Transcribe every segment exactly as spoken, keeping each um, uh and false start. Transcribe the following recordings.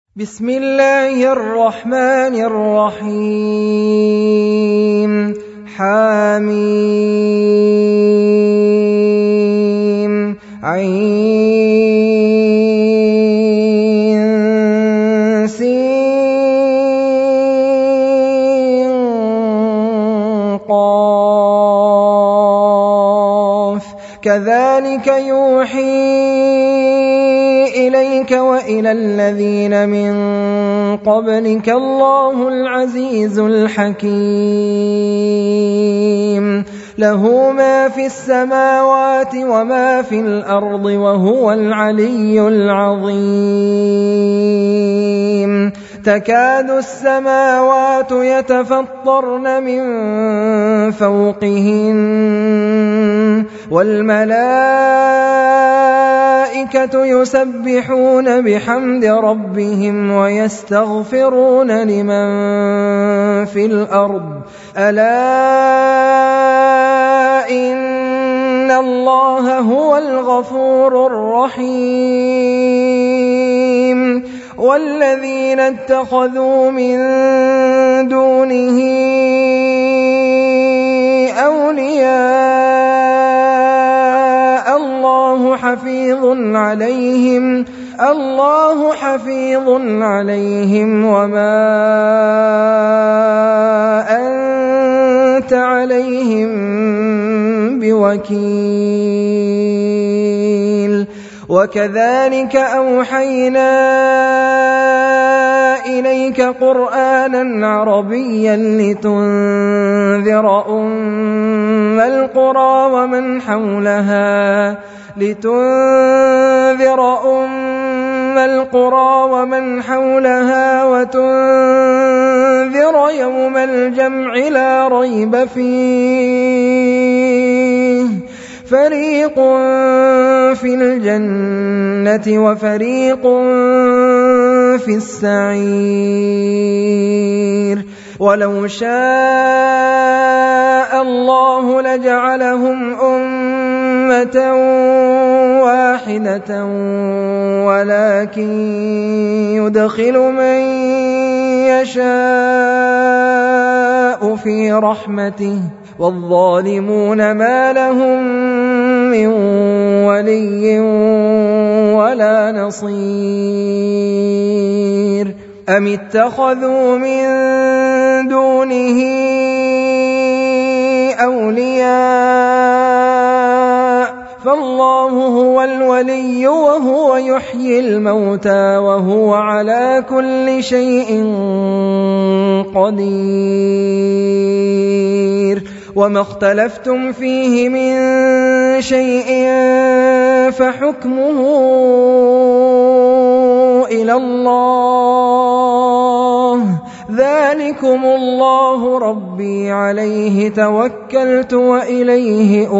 بسم الله الرحمن الرحيم حميم عين سين قاف كذلك يوحي إليك وإلى الذين من قبلك الله العزيز الحكيم له ما في السماوات وما في الأرض وهو العلي العظيم تكاد السماوات يتفطرن من فوقهن والملائكة يسبحون بحمد ربهم ويستغفرون لمن في الأرض ألا إن الله هو الغفور الرحيم والذين اتخذوا من دونه أولياء الله حفيظ عليهم الله حفيظ عليهم وما أنت عليهم بوكيل وكذلك أوحينا إليك قرآنا عربيا لتنذر أم القرى ومن حولها لتنذر أم القرى ومن حولها وتنذر يوم الجمع لا ريب فيه فريق في الجنة وفريق في السعير ولو شاء الله لجعلهم أمة واحدة ولكن يدخل من يشاء في رحمته والظالمون ما لهم من ولي ولا نصير أم اتخذوا من دونه أولياء فالله هو الولي وهو يحيي الموتى وهو على كل شيء قدير وما اختلفتم فيه من شيء فحكمه إلى الله ذلكم الله ربي عليه توكلت وإليه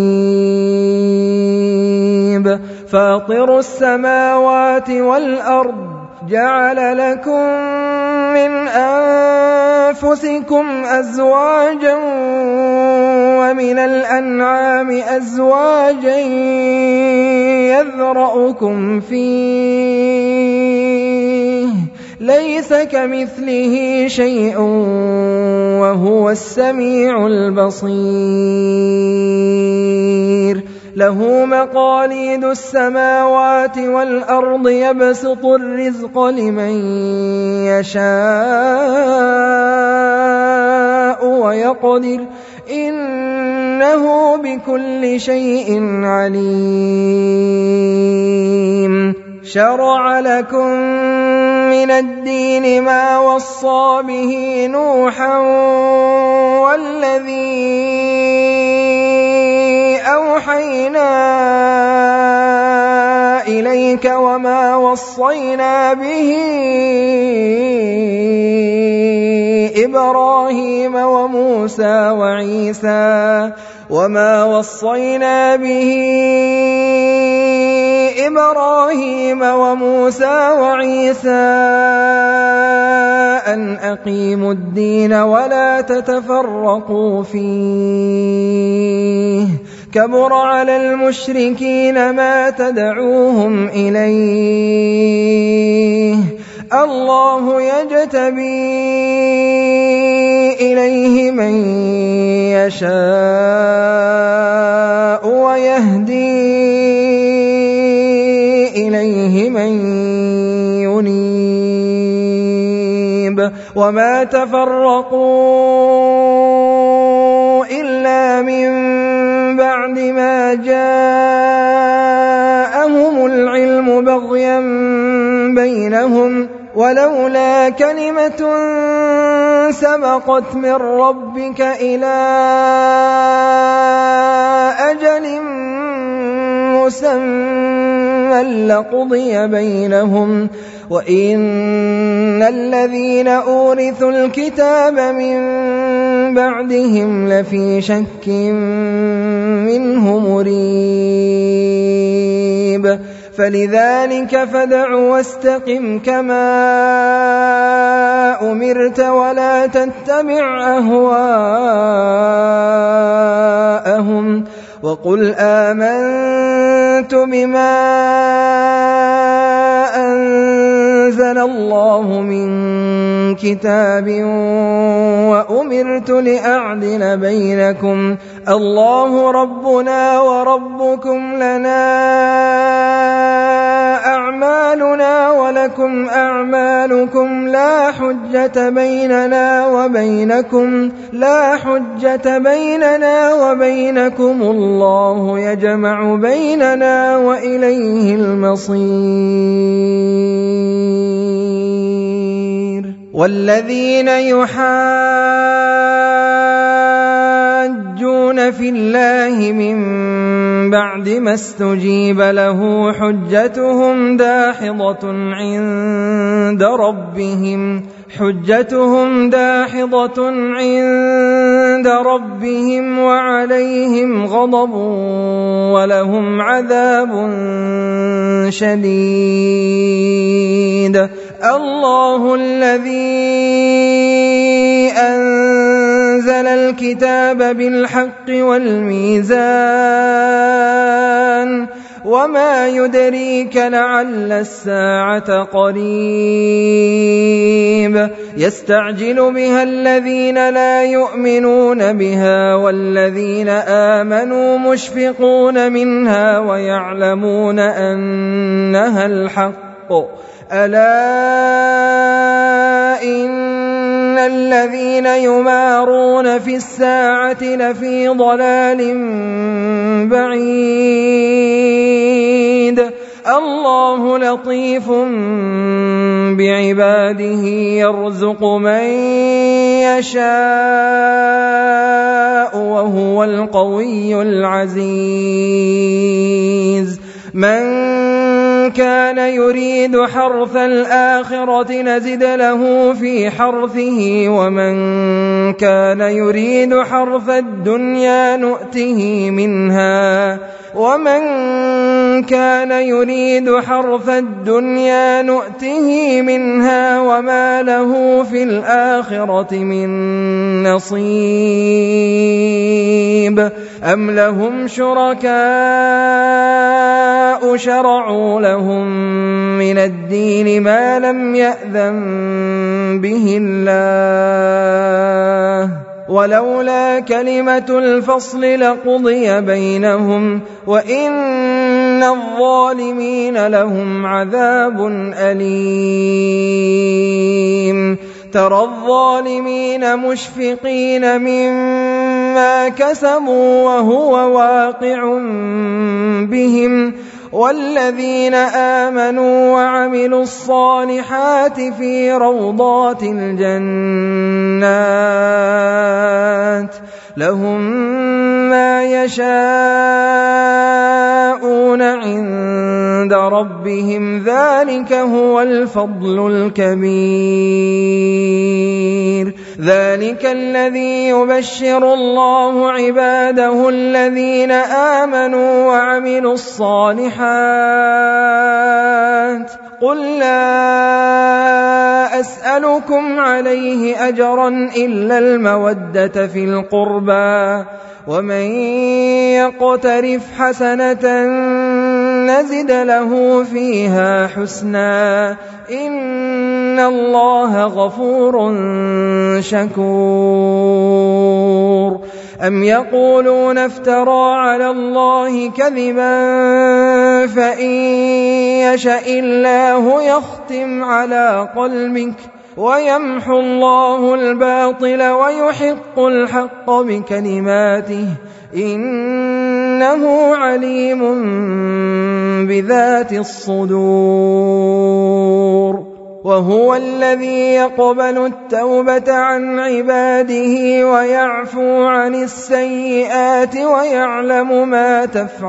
أنيب فاطر السماوات والأرض جعل لكم من أنفسكم أزواجا ومن الأنعام أزواجا يذرأكم فيه ليس كمثله شيء وهو السميع البصير له مقاليد السماوات والأرض يبسط الرزق لمن يشاء ويقدر إنه بكل شيء عليم شرع لكم من الدين ما وصى به نوحا والذي أوحينا إليك وما وصينا به إبراهيم وموسى وعيسى وما وصينا به إبراهيم وموسى وعيسى أن أقيموا الدين ولا تتفرقوا فيه كبر على المشركين ما تدعوهم إليه الله يجتبي إليه من يشاء ويهدي إليه من ينيب وما تفرقوا إلا من بعد ما جاءهم العلم بغيا بينهم ولولا كلمة سبقت من ربك إلى أجل مسمى لقضي بينهم وإن الذين أورثوا الكتاب من بعدهم لفي شك منه مريب فلذلك فادع واستقم كما أمرت ولا تتبع أهواءهم وقل آمنت بما أنزل الله من كتاب وأمرت لأعدل بينكم الله ربنا وربكم لنا أعمالنا ولكم أعمالكم لا حجة بيننا وبينكم لا حجة بيننا وبينكم الله يجمع بيننا وإليه المصير والذين يحاجون في الله من بعد ما استجيب له حجتهم داحضة عند ربهم حجتهم داحضة عند ربهم وعليهم غضب ولهم عذاب شديد الله الذي أنزل الكتاب بالحق والميزان وما يدريك لعل الساعة قريب يستعجل بها الذين لا يؤمنون بها والذين آمنوا مشفقون منها ويعلمون أنها الحق ألا إن الذين يمارون في الساعة لفي ضلال بعيد الله لطيف بعباده يرزق من يشاء وهو القوي العزيز من كان يريد حرث الآخرة نزد له في حرثه ومن كان يريد حرث الدنيا نؤته منها ومن كان يريد حرث الدنيا نؤته منها وما له في الآخرة من نصيب أم لهم شركاء شرعوا لهم من الدين ما لم يأذن به الله ولولا كلمة الفصل لقضي بينهم وإن الظالمين لهم عذاب أليم ترى الظالمين مشفقين مما كسبوا وهو واقع بهم والذين آمنوا وعملوا الصالحات في روضات الجنات لهم ما يشاءون عند ربهم ذلك هو الفضل الكبير ذلك الذي يبشر الله عباده الذين آمنوا وعملوا الصالحات قل لا أسألكم عليه أجرا إلا المودة في القربى ومن يقترف حسنة نزد له فيها حسنا إن إِنَّ اللَّهَ غَفُورٌ شَكُورٌ. أَمْ يَقُولُونَ افْتَرَىٰ عَلَى اللَّهِ كَذِبًا فَإِن يَشَإِ اللَّهُ يَخْتِمْ عَلَىٰ قَلْبِكَ وَيَمْحُو اللَّهُ الْبَاطِلَ وَيُحِقُّ الْحَقَّ بِكَلِمَاتِهِ إِنَّهُ عَلِيمٌ بِذَاتِ الصُّدُورِ. وَهُوَ الَّذِي يَقْبَلُ التَّوْبَةَ عَنْ عِبَادِهِ وَيَعْفُو عَنِ السَّيِّئَاتِ وَيَعْلَمُ مَا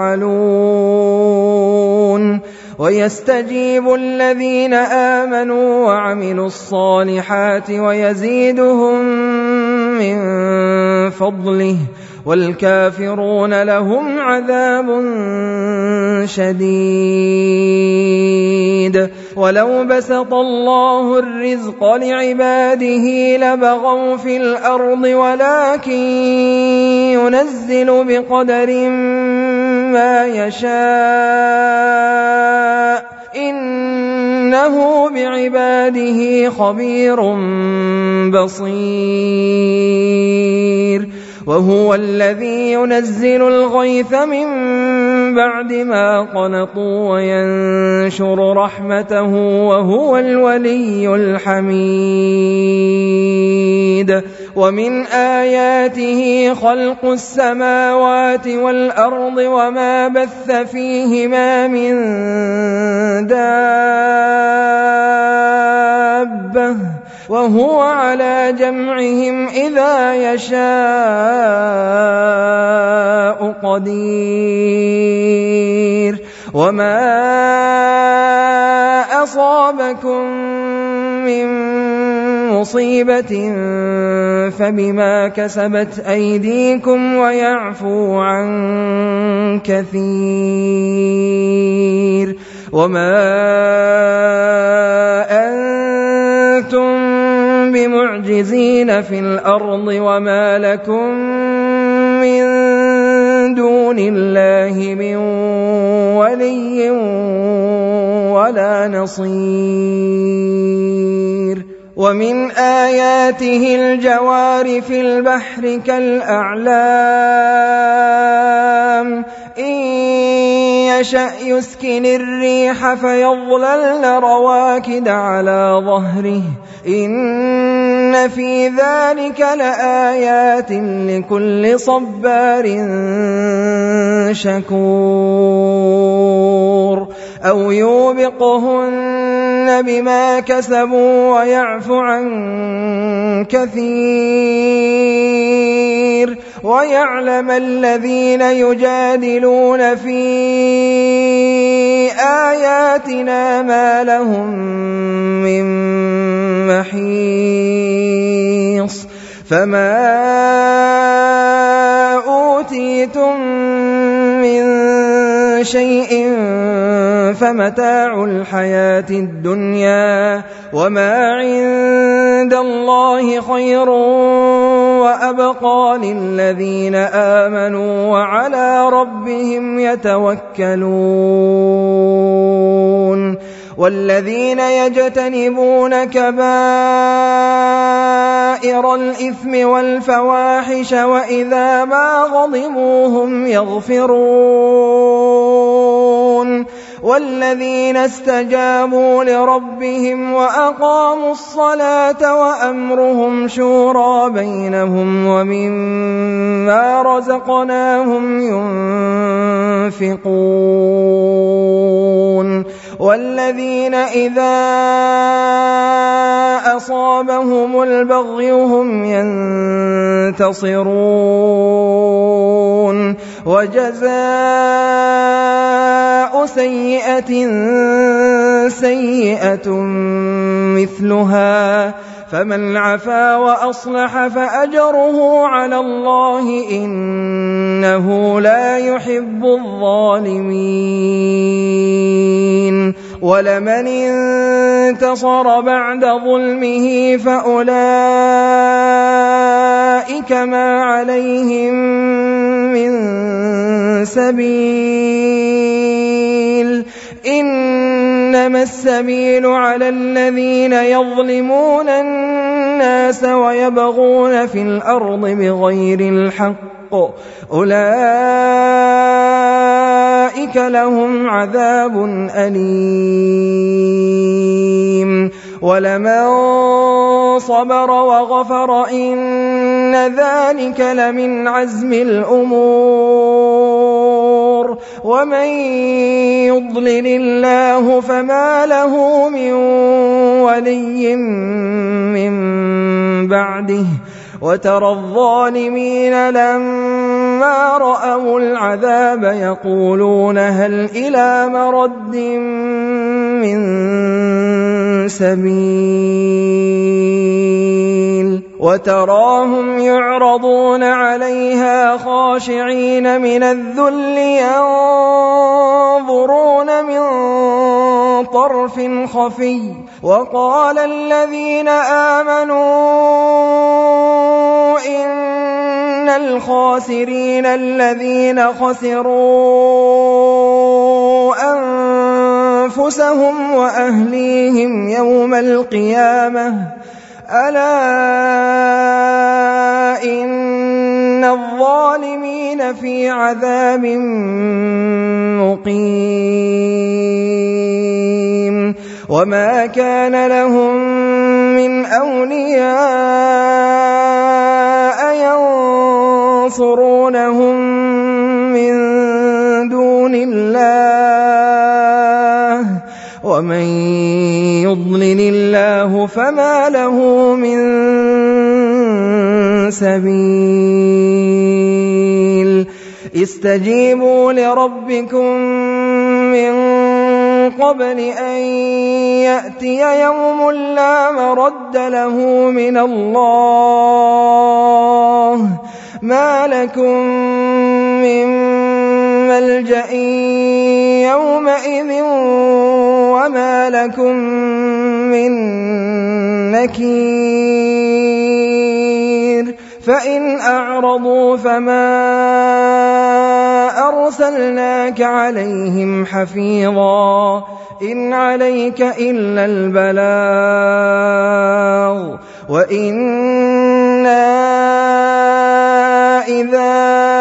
تَفْعَلُونَ. وَيَسْتَجِيبُ الَّذِينَ آمَنُوا وَعَمِلُوا الصَّالِحَاتِ وَيَزِيدُهُم مِّن فَضْلِهِ وَالْكَافِرُونَ لَهُمْ عَذَابٌ شَدِيدٌ. وَلَوْ بَسَطَ اللَّهُ الرِّزْقَ لِعِبَادِهِ لَبَغَوْا فِي الْأَرْضِ وَلَكِن يُنَزِّلُ بِقَدَرٍ مَّا يَشَاءُ إِنَّهُ بِعِبَادِهِ خَبِيرٌ بَصِيرٌ. وَهُوَ الَّذِي يُنَزِّلُ الْغَيْثَ مِن بَعْدِ مَا قَنَطُوا وَيَنشُرُ رَحْمَتَهُ وَهُوَ الْوَلِيُّ الْحَمِيدُ. وَمِنْ آيَاتِهِ خَلْقُ السَّمَاوَاتِ وَالْأَرْضِ وَمَا بَثَّ فِيهِمَا مِن دَابَّةٍ وَهُوَ عَلَى جَمْعِهِمْ إِذَا يَشَاءُ قَدِيرٌ. وَمَا أَصَابَكُم مِّن مُّصِيبَةٍ فَبِمَا كَسَبَتْ أَيْدِيكُمْ وَيَعْفُو عَن كَثِيرٍ. وَمَا أَنتُم بِمُعْجِزِينَ فِي الْأَرْضِ وَمَا لَكُم مِّن دُونِ اللَّهِ مِن وَلِيٍّ وَلَا نَصِيرٍ. وَمِنْ آيَاتِهِ الْجَوَارِ فِي الْبَحْرِ كَالْأَعْلَامِ إِن يَشَأْ يُسْكِنِ الرِّيحَ فَيَظْلَلْنَ رَوَاكِدَ عَلَىٰ ظَهْرِهِ إِنَّ فِي ذَلِكَ لَآيَاتٍ لِكُلِّ صَبَّارٍ شَكُورٍ. أَوْ يُوبِقْهُنَّ بِمَا كَسَبُوا وَيَعْفُ عَن كَثِيرٍ وَيَعْلَمَ الَّذِينَ يُجَادِلُونَ فِي آيَاتِنَا مَا لَهُم مِّن مَّحِيصٍ. فَمَا أُوتِيتُم مِّن شَيْءٍ فَمَتَاعُ الْحَيَاةِ الدُّنْيَا وَمَا عِندَ اللَّهِ خَيْرٌ وَأَبْقَىٰ لِلَّذِينَ آمَنُوا وَعَلَىٰ رَبِّهِمْ يَتَوَكَّلُونَ. وَالَّذِينَ يَجْتَنِبُونَ كَبَائِرَ الْإِثْمِ وَالْفَوَاحِشَ وَإِذَا مَا غَضِبُوا هُمْ يَغْفِرُونَ. وَالَّذِينَ اسْتَجَابُوا لِرَبِّهِمْ وَأَقَامُوا الصَّلَاةَ وَأَمْرُهُمْ شُورَىٰ بَيْنَهُمْ وَمِمَّا رَزَقْنَاهُمْ يُنفِقُونَ. وَالَّذِينَ إِذَا أَصَابَهُمُ الْبَغْيُ هُمْ يَنتَصِرُونَ. وَجَزَاءُ سَيِّئَةٍ سَيِّئَةٌ مِثْلُهَا فَمَنْ عَفَا وَأَصْلَحَ فَأَجْرُهُ عَلَى اللَّهِ إِنَّهُ لَا يُحِبُّ الظَّالِمِينَ. وَلَمَنِ انتَصَرَ بَعْدَ ظُلْمِهِ فَأُولَئِكَ مَا عَلَيْهِم مِّن سَبِيلٍ إِنَّ إنما السبيل على الذين يظلمون الناس ويبغون في الأرض بغير الحق أولئك لهم عذاب أليم ولمن صبر وغفر إن ذلك لمن عزم الأمور ومن يضلل الله فما له من ولي من بعده وترى الظالمين لما رأوا العذاب يقولون هل إلى مرد من سبيل وتراهم يعرضون عليها خاشعين من الذل ينظرون من طرف خفي وقال الذين آمنوا إن الخاسرين الذين خسروا أنفسهم وأهليهم يوم القيامة ألا إن الظالمين في عذاب مقيم وما كان لهم من أولياء ينصرونهم من دون الله ومن يضلل الله فما له من سبيل استجيبوا لربكم من قبل أن يأتي يوم لا مرد له من الله ما لكم من ملجأ يومئذ وما لكم من نكير فإن أعرضوا فما أرسلناك عليهم حفيظا إن عليك إلا البلاغ وإنا إذا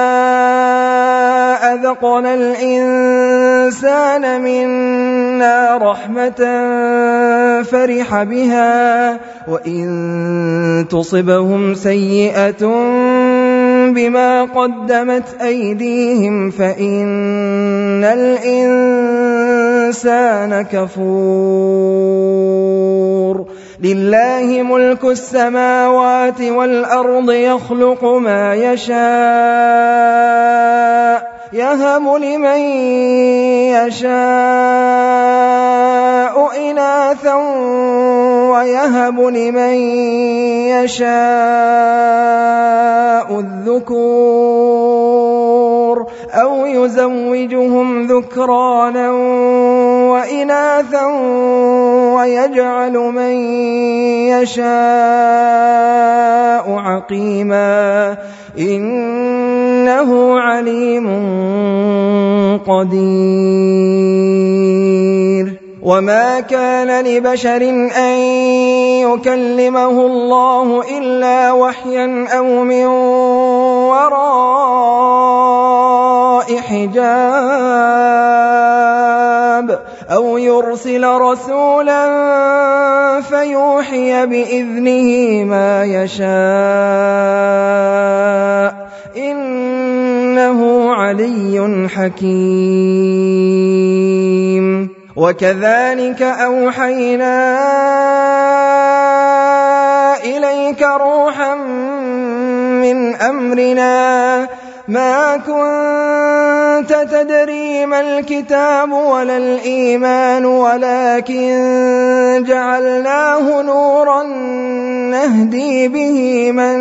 أذقنا الإنسان منا رحمة فرح بها وإن تصبهم سيئة بما قدمت أيديهم فإن الإنسان كفور لله ملك السماوات والأرض يخلق ما يشاء يهب لمن يشاء إناثا ويهب لمن يشاء الذكور أو يزوجهم ذكرانا وإناثا ويجعل من يشاء عقيما إنه عليم قدير وما كان لبشر أن يكلمه الله إلا وحيا أو من وراء حجاب أو يرسل رسولا فيوحي بإذنه ما يشاء إنه علي حكيم وكذلك أوحينا إليك روحا من أمرنا ما كنت تدري ما الكتاب ولا الإيمان ولكن جعلناه نورا نهدي به من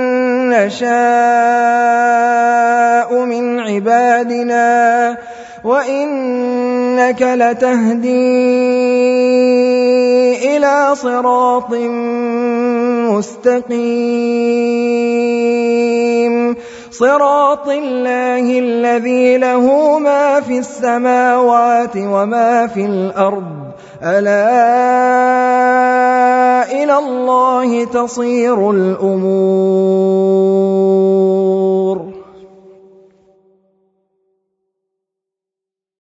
نشاء من عبادنا وإنك لتهدي إلى صراط مستقيم صراط الله الذي له ما في السماوات وما في الأرض ألا إلى الله تصير الأمور.